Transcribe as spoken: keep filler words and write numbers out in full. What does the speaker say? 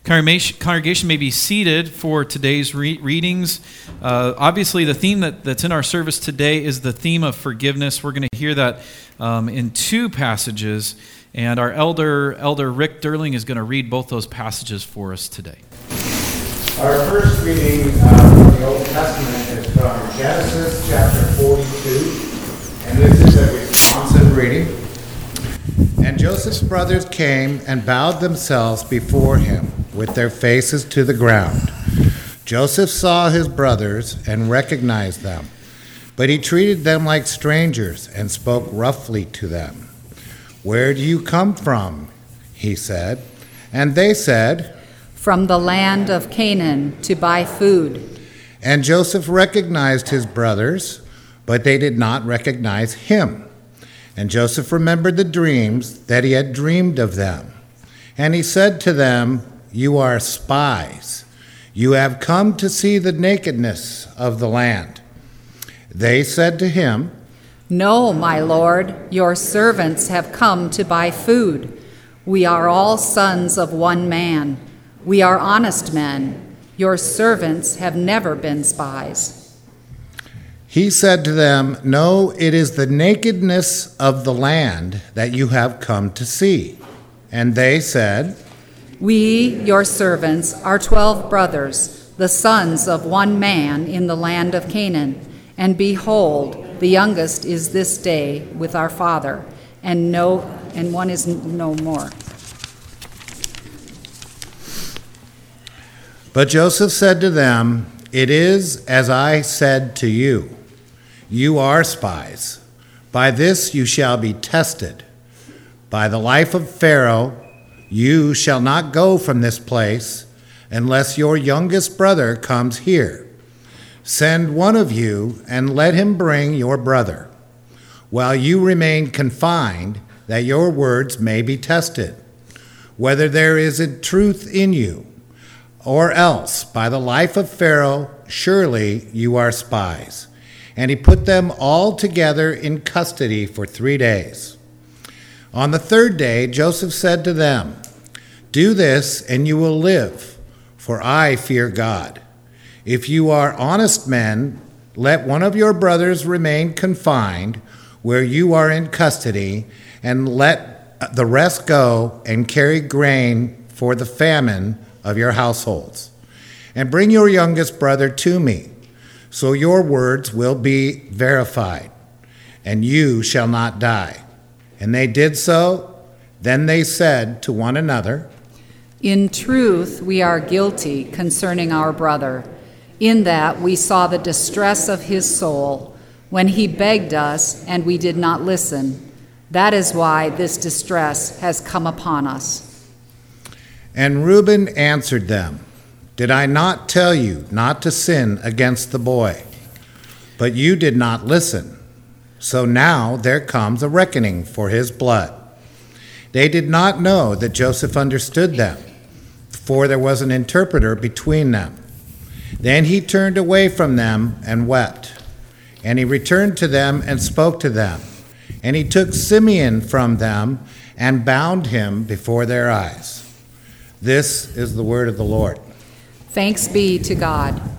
Congregation, congregation may be seated for today's re- readings. Uh, obviously, the theme that, that's in our service today is the theme of forgiveness. We're going to hear that um, in two passages, and our elder, Elder Rick Derling, is going to read both those passages for us today. Our first reading uh, from the Old Testament is from Genesis chapter forty-two, and this is a responsive reading. And Joseph's brothers came and bowed themselves before him with their faces to the ground. Joseph saw his brothers and recognized them, but he treated them like strangers and spoke roughly to them. "Where do you come from?" he said. And they said, "From the land of Canaan to buy food." And Joseph recognized his brothers, but they did not recognize him. And Joseph remembered the dreams that he had dreamed of them. And he said to them, "You are spies. You have come to see the nakedness of the land." They said to him, "No, my lord, your servants have come to buy food. We are all sons of one man. We are honest men. Your servants have never been spies." He said to them, "No, it is the nakedness of the land that you have come to see." And they said, "We, your servants, are twelve brothers, the sons of one man in the land of Canaan. And behold, the youngest is this day with our father, and no, and one is no more." But Joseph said to them, "It is as I said to you. You are spies. By this you shall be tested. By the life of Pharaoh, you shall not go from this place unless your youngest brother comes here. Send one of you and let him bring your brother, while you remain confined, that your words may be tested, whether there is a truth in you, or else by the life of Pharaoh, surely you are spies." And he put them all together in custody for three days. On the third day, Joseph said to them, "Do this, and you will live, for I fear God. If you are honest men, let one of your brothers remain confined where you are in custody, and let the rest go and carry grain for the famine of your households. And bring your youngest brother to me, so your words will be verified, and you shall not die." And they did so. Then they said to one another, "In truth, we are guilty concerning our brother, in that we saw the distress of his soul when he begged us, and we did not listen. That is why this distress has come upon us." And Reuben answered them, "Did I not tell you not to sin against the boy? But you did not listen. So now there comes a reckoning for his blood." They did not know that Joseph understood them, for there was an interpreter between them. Then he turned away from them and wept. And he returned to them and spoke to them. And he took Simeon from them and bound him before their eyes. This is the word of the Lord. Thanks be to God.